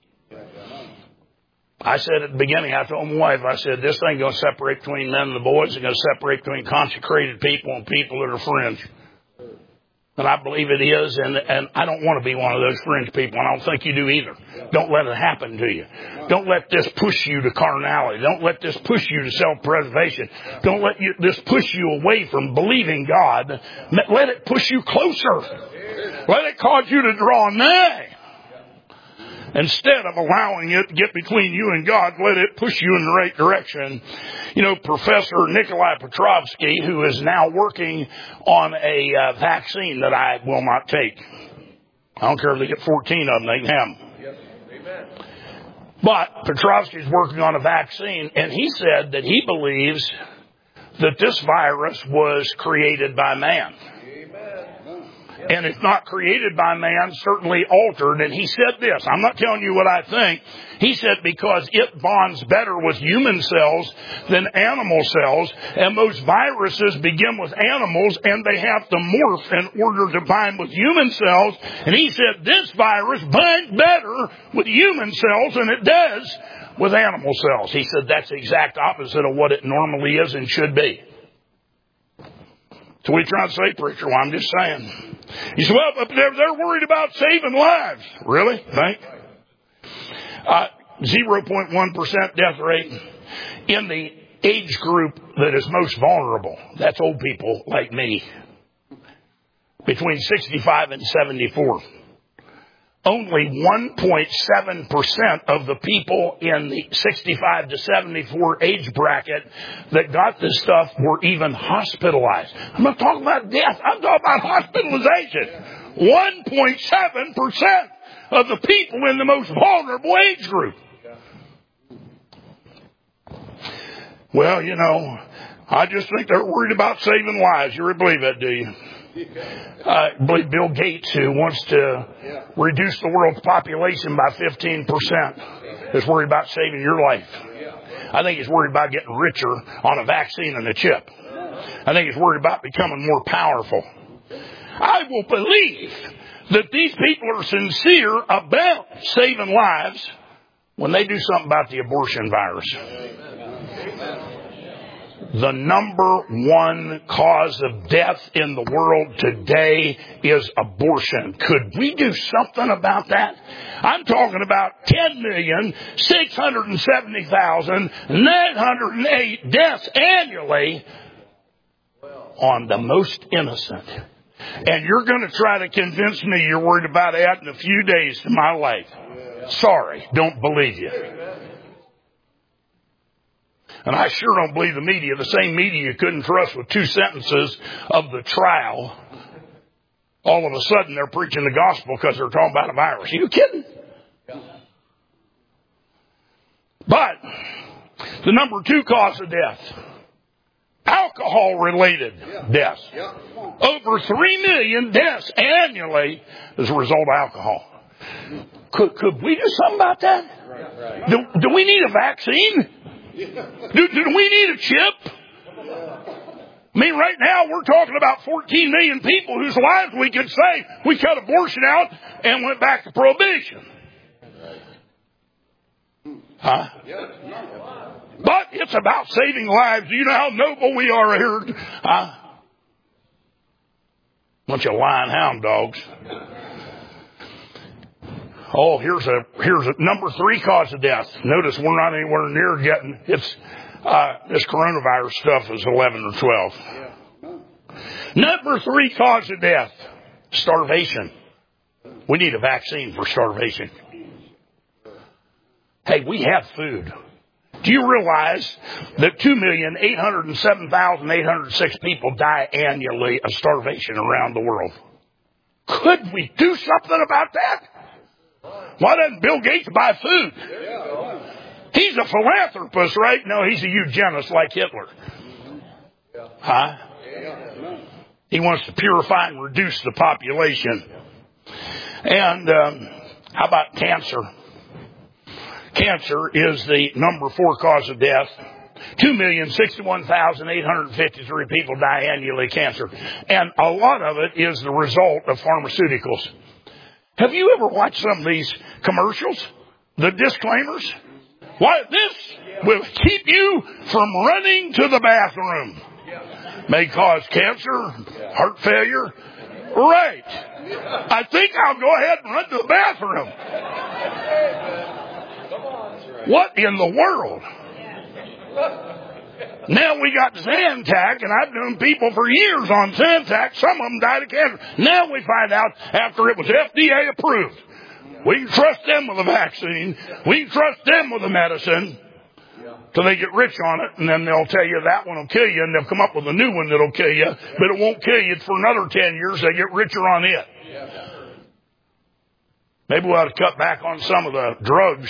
I said at the beginning, I told my wife, I said, this ain't going to separate between men and the boys. It's going to separate between consecrated people and people that are fringe. And I believe it is, and, and I don't want to be one of those fringe people, and I don't think you do either. Don't let it happen to you. Don't let this push you to carnality. Don't let this push you to self-preservation. Don't let you, this push you away from believing God. Let it push you closer. Let it cause you to draw nigh. Instead of allowing it to get between you and God, let it push you in the right direction. You know, Professor Nikolai Petrovsky, who is now working on a uh, vaccine that I will not take. I don't care if they get fourteen of them, they can have them. Yes. Amen. But Petrovsky is working on a vaccine, and he said that he believes that this virus was created by man. And it's not created by man, certainly altered. And he said this, I'm not telling you what I think. He said because it bonds better with human cells than animal cells. And most viruses begin with animals and they have to morph in order to bind with human cells. And he said this virus binds better with human cells than it does with animal cells. He said that's the exact opposite of what it normally is and should be. So what are you trying to say, preacher? Well, I'm just saying. You say, well, they're, they're worried about saving lives. Really? Think? Uh, zero point one percent death rate in the age group that is most vulnerable. That's old people like me. Between sixty-five and seventy-four. Only one point seven percent of the people in the sixty-five to seventy-four age bracket that got this stuff were even hospitalized. I'm not talking about death. I'm talking about hospitalization. one point seven percent of the people in the most vulnerable age group. Well, you know, I just think they're worried about saving lives. You really believe that, do you? I believe Bill Gates, who wants to reduce the world's population by fifteen percent, is worried about saving your life. I think he's worried about getting richer on a vaccine and a chip. I think he's worried about becoming more powerful. I will believe that these people are sincere about saving lives when they do something about the abortion virus. The number one cause of death in the world today is abortion. Could we do something about that? I'm talking about ten million, six hundred seventy thousand, nine hundred eight deaths annually on the most innocent. And you're going to try to convince me you're worried about adding a few days to my life. Sorry, don't believe you. And I sure don't believe the media, the same media you couldn't trust with two sentences of the trial. All of a sudden they're preaching the gospel because they're talking about a virus. Are you kidding? But the number two cause of death, alcohol-related deaths. Over three million deaths annually as a result of alcohol. Could, could we do something about that? Do, do we need a vaccine? Do, do we need a chip? I mean, right now we're talking about fourteen million people whose lives we could save. We cut abortion out and went back to prohibition. Huh? But it's about saving lives. Do you know how noble we are here? Huh? Bunch of lying hound dogs. Oh, here's a here's a number three cause of death. Notice we're not anywhere near getting it's uh, this coronavirus stuff is eleven or twelve. Number three cause of death: starvation. We need a vaccine for starvation. Hey, we have food. Do you realize that two million eight hundred seven thousand eight hundred six people die annually of starvation around the world? Could we do something about that? Why doesn't Bill Gates buy food? He's a philanthropist, right? No, he's a eugenist like Hitler. Huh? He wants to purify and reduce the population. And um, how about cancer? Cancer is the number four cause of death. two million sixty-one thousand eight hundred fifty-three people die annually of cancer. And a lot of it is the result of pharmaceuticals. Have you ever watched some of these commercials? The disclaimers? Why, this will keep you from running to the bathroom. May cause cancer, heart failure. Right. I think I'll go ahead and run to the bathroom. What in the world? Now we got Zantac, and I've known people for years on Zantac. Some of them died of cancer. Now we find out after it was F D A approved. We can trust them with a vaccine. We can trust them with a medicine till they get rich on it, and then they'll tell you that one will kill you, and they'll come up with a new one that'll kill you, but it won't kill you for another ten years. They get richer on it. Maybe we ought to cut back on some of the drugs.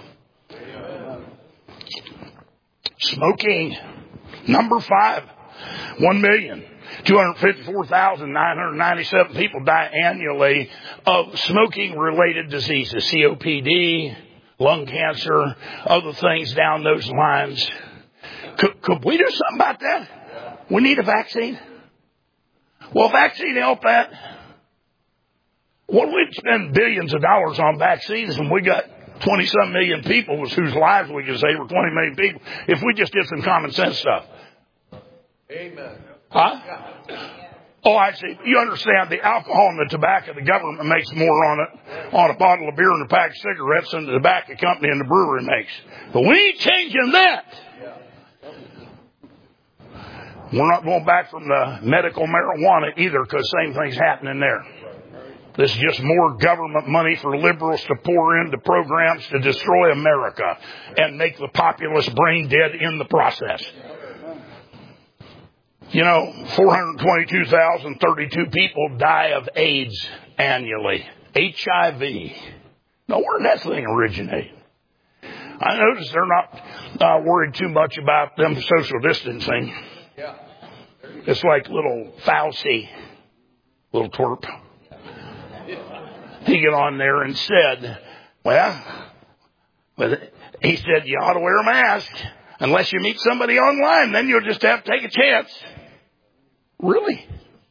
Smoking. Number five. One million. two hundred fifty-four thousand nine hundred ninety-seven people die annually of smoking-related diseases. C O P D, lung cancer, other things down those lines. Could, could we do something about that? We need a vaccine. Will a vaccine help that? Well, we'd spend billions of dollars on vaccines and we got twenty-some million people whose lives we could save, or twenty million people, if we just did some common sense stuff. Amen. Huh? Oh, I see. You understand the alcohol and the tobacco, the government makes more on it, on a bottle of beer and a pack of cigarettes than the tobacco company and the brewery makes. But we ain't changing that. We're not going back from the medical marijuana either, because same thing's happening there. This is just more government money for liberals to pour into programs to destroy America and make the populace brain dead in the process. You know, four hundred twenty-two thousand thirty-two people die of AIDS annually. H I V. Now, where did that thing originate? I notice they're not uh, worried too much about them social distancing. It's like little Fauci, little twerp. He got on there and said, well, he said, you ought to wear a mask unless you meet somebody online. Then you'll just have to take a chance. Really?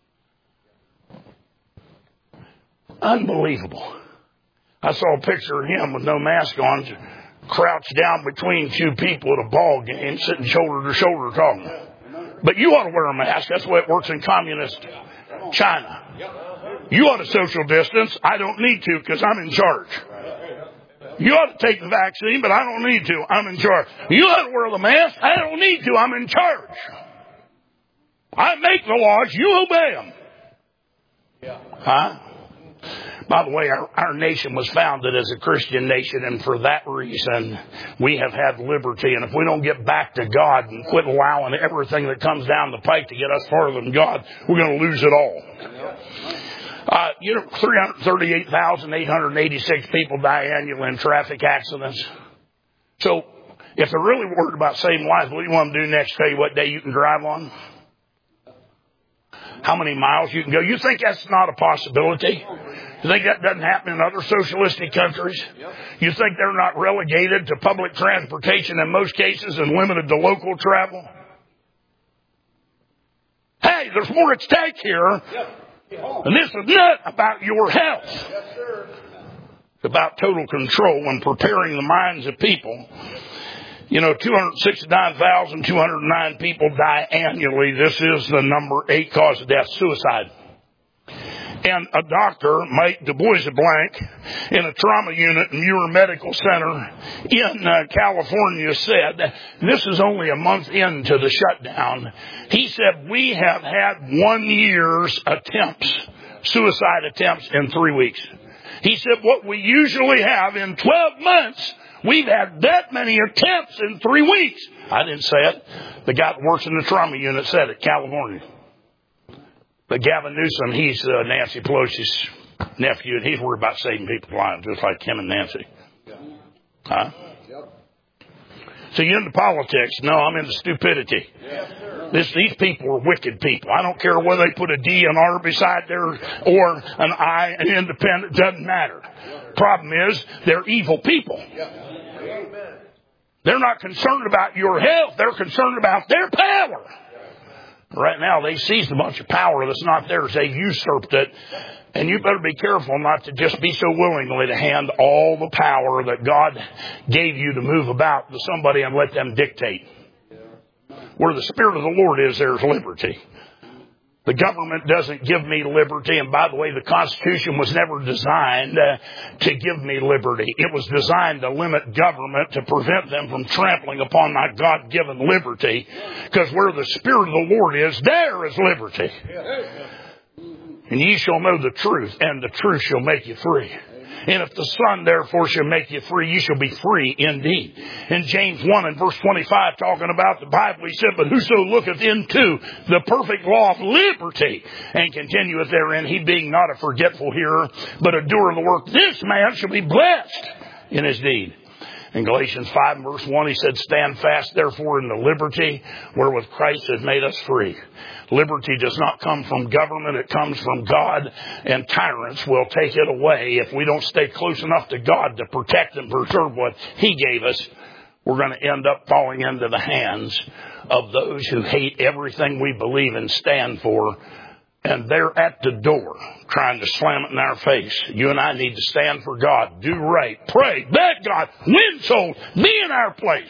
Unbelievable. I saw a picture of him with no mask on, crouched down between two people at a ball game, sitting shoulder to shoulder talking. But you ought to wear a mask. That's the way it works in communist China. You ought to social distance. I don't need to because I'm in charge. You ought to take the vaccine, but I don't need to. I'm in charge. You ought to wear the mask. I don't need to. I'm in charge. I make the laws. You obey them. Huh? By the way, our, our nation was founded as a Christian nation, and for that reason, we have had liberty. And if we don't get back to God and quit allowing everything that comes down the pike to get us farther than God, we're going to lose it all. Uh, you know, three hundred thirty-eight thousand eight hundred eighty-six people die annually in traffic accidents. So, if they're really worried about saving lives, what do you want them to do next? Tell you what day you can drive on? How many miles you can go? You think that's not a possibility? You think that doesn't happen in other socialistic countries? You think they're not relegated to public transportation in most cases and limited to local travel? Hey, there's more at stake here. And this is not about your health. It's about total control and preparing the minds of people. You know, two hundred sixty-nine thousand two hundred nine people die annually. This is the number eight cause of death, suicide. And a doctor, Mike DuBois-Blanc, in a trauma unit in Muir Medical Center in uh, California said, this is only a month into the shutdown. He said, we have had one year's attempts, suicide attempts in three weeks. He said, what we usually have in twelve months, we've had that many attempts in three weeks. I didn't say it. The guy that works in the trauma unit said it, California. But Gavin Newsom, he's uh, Nancy Pelosi's nephew, and he's worried about saving people's lives, just like him and Nancy. Huh? So you're into politics? No, I'm into stupidity. This, these people are wicked people. I don't care whether they put a D and R beside there or an I, an independent, doesn't matter. Problem is, they're evil people. They're not concerned about your health. They're concerned about their power. Right now, they've seized a bunch of power that's not theirs. They've usurped it. And you better be careful not to just be so willingly to hand all the power that God gave you to move about to somebody and let them dictate. Where the Spirit of the Lord is, there's liberty. The government doesn't give me liberty. And by the way, the Constitution was never designed uh, to give me liberty. It was designed to limit government, to prevent them from trampling upon my God-given liberty. Because where the Spirit of the Lord is, there is liberty. And ye shall know the truth, and the truth shall make you free. And if the Son therefore shall make you free, you shall be free indeed. In James one and verse twenty-five, talking about the Bible, he said, but whoso looketh into the perfect law of liberty and continueth therein, he being not a forgetful hearer, but a doer of the work, this man shall be blessed in his deed. In Galatians five and verse one, he said, stand fast therefore in the liberty wherewith Christ has made us free. Liberty does not come from government, it comes from God, and tyrants will take it away if we don't stay close enough to God to protect and preserve what He gave us. We're going to end up falling into the hands of those who hate everything we believe and stand for, and they're at the door trying to slam it in our face. You and I need to stand for God, do right, pray, beg God, win souls, be in our place.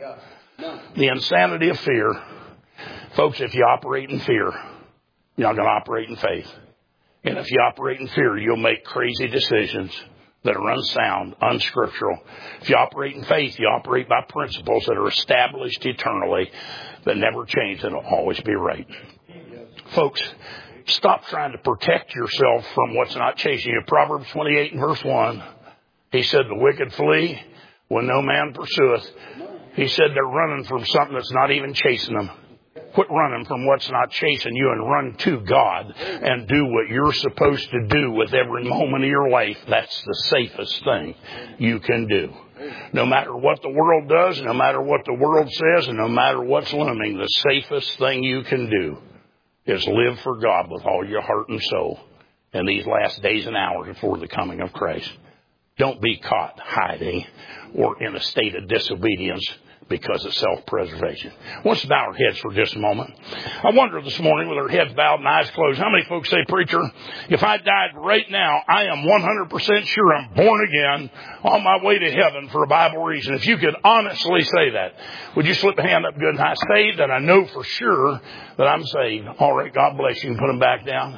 The insanity of fear. Folks, if you operate in fear, you're not going to operate in faith. And if you operate in fear, you'll make crazy decisions that are unsound, unscriptural. If you operate in faith, you operate by principles that are established eternally, that never change, and will always be right. Folks, stop trying to protect yourself from what's not chasing you. Proverbs twenty-eight and verse one, he said, the wicked flee when no man pursueth. He said they're running from something that's not even chasing them. Quit running from what's not chasing you and run to God and do what you're supposed to do with every moment of your life. That's the safest thing you can do. No matter what the world does, no matter what the world says, and no matter what's looming, the safest thing you can do is live for God with all your heart and soul in these last days and hours before the coming of Christ. Don't be caught hiding or in a state of disobedience because of self-preservation. Let's bow our heads for just a moment. I wonder this morning, with our heads bowed and eyes closed, how many folks say, preacher, if I died right now, I am one hundred percent sure I'm born again on my way to heaven for a Bible reason. If you could honestly say that, would you slip a hand up good and high? Say that I know for sure that I'm saved. All right, God bless you, and put them back down.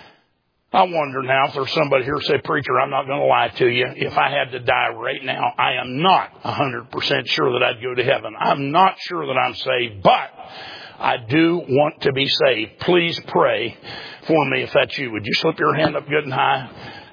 I wonder now if there's somebody here who say, preacher, I'm not going to lie to you. If I had to die right now, I am not one hundred percent sure that I'd go to heaven. I'm not sure that I'm saved, but I do want to be saved. Please pray for me if that's you. Would you slip your hand up good and high?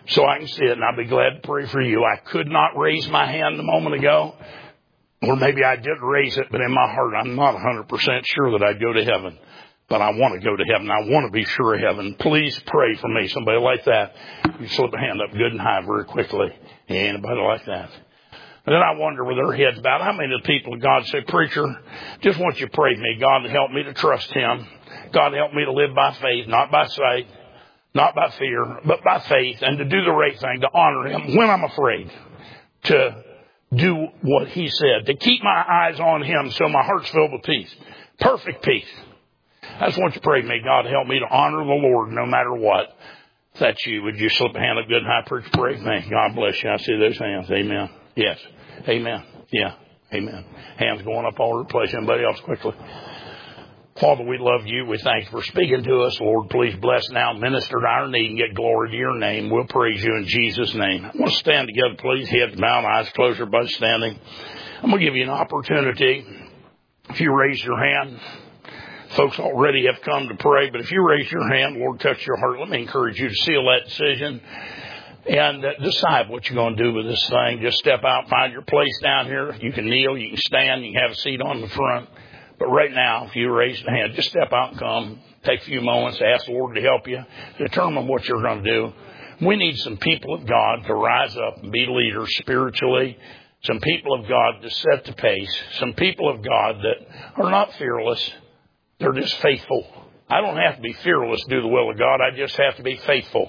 so I can see it, and I'll be glad to pray for you. I could not raise my hand a moment ago, or maybe I did raise it, but in my heart, I'm not one hundred percent sure that I'd go to heaven. But I want to go to heaven. I want to be sure of heaven. Please pray for me. Somebody like that. You slip a hand up good and high very quickly. Anybody like that? And then I wonder where their head's about. How many of the people of God say, preacher, just want you to pray for me. God to help me to trust him. God help me to live by faith, not by sight, not by fear, but by faith, and to do the right thing, to honor him when I'm afraid, to do what he said, to keep my eyes on him so my heart's filled with peace, perfect peace. I just want you to pray, may God help me to honor the Lord no matter what. If that's you, would you slip a hand up good and high, preacher, pray for me. God bless you. I see those hands. Amen. Yes. Amen. Yeah. Amen. Hands going up all over the place. Anybody else quickly? Father, we love you. We thank you for speaking to us. Lord, please bless now, minister to our need and get glory to your name. We'll praise you in Jesus' name. I want to stand together, please. Heads bowed, eyes closed, everybody standing. I'm going to give you an opportunity. If you raise your hand, folks already have come to pray, but if you raise your hand, Lord, touch your heart. Let me encourage you to seal that decision and uh, decide what you're going to do with this thing. Just step out, find your place down here. You can kneel, you can stand, you can have a seat on the front. But right now, if you raise your hand, just step out and come. Take a few moments, ask the Lord to help you. Determine what you're going to do. We need some people of God to rise up and be leaders spiritually. Some people of God to set the pace. Some people of God that are not fearless. They're just faithful. I don't have to be fearless to do the will of God. I just have to be faithful.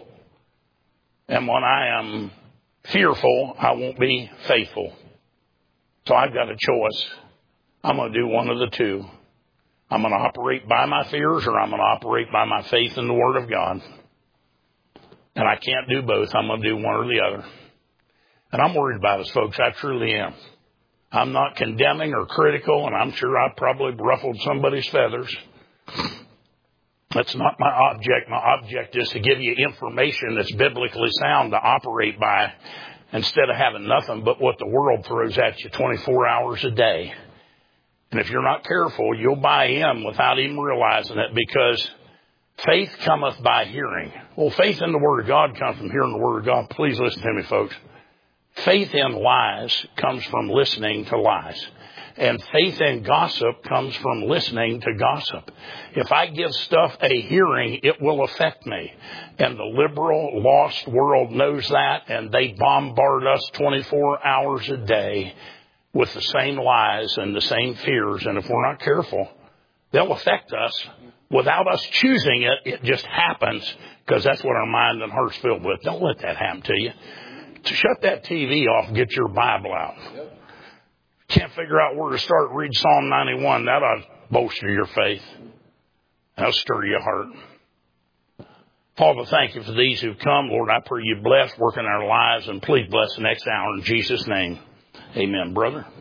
And when I am fearful, I won't be faithful. So I've got a choice. I'm going to do one of the two. I'm going to operate by my fears, or I'm going to operate by my faith in the Word of God. And I can't do both. I'm going to do one or the other. And I'm worried about us, folks. I truly am. I'm not condemning or critical, and I'm sure I probably ruffled somebody's feathers. That's not my object. My object is to give you information that's biblically sound to operate by, instead of having nothing but what the world throws at you twenty-four hours a day. And if you're not careful, you'll buy in without even realizing it, because faith cometh by hearing. Well, faith in the Word of God comes from hearing the Word of God. Please listen to me, folks. Faith in lies comes from listening to lies. And faith in gossip comes from listening to gossip. If I give stuff a hearing, it will affect me. And the liberal, lost world knows that, and they bombard us twenty-four hours a day with the same lies and the same fears. And if we're not careful, they'll affect us. Without us choosing it, it just happens, because that's what our mind and heart's filled with. Don't let that happen to you. Shut that T V off and get your Bible out. Can't figure out where to start, read Psalm ninety-one. That'll bolster your faith. That'll stir your heart. Father, thank you for these who've come. Lord, I pray you bless, work in our lives, and please bless the next hour in Jesus' name. Amen, brother.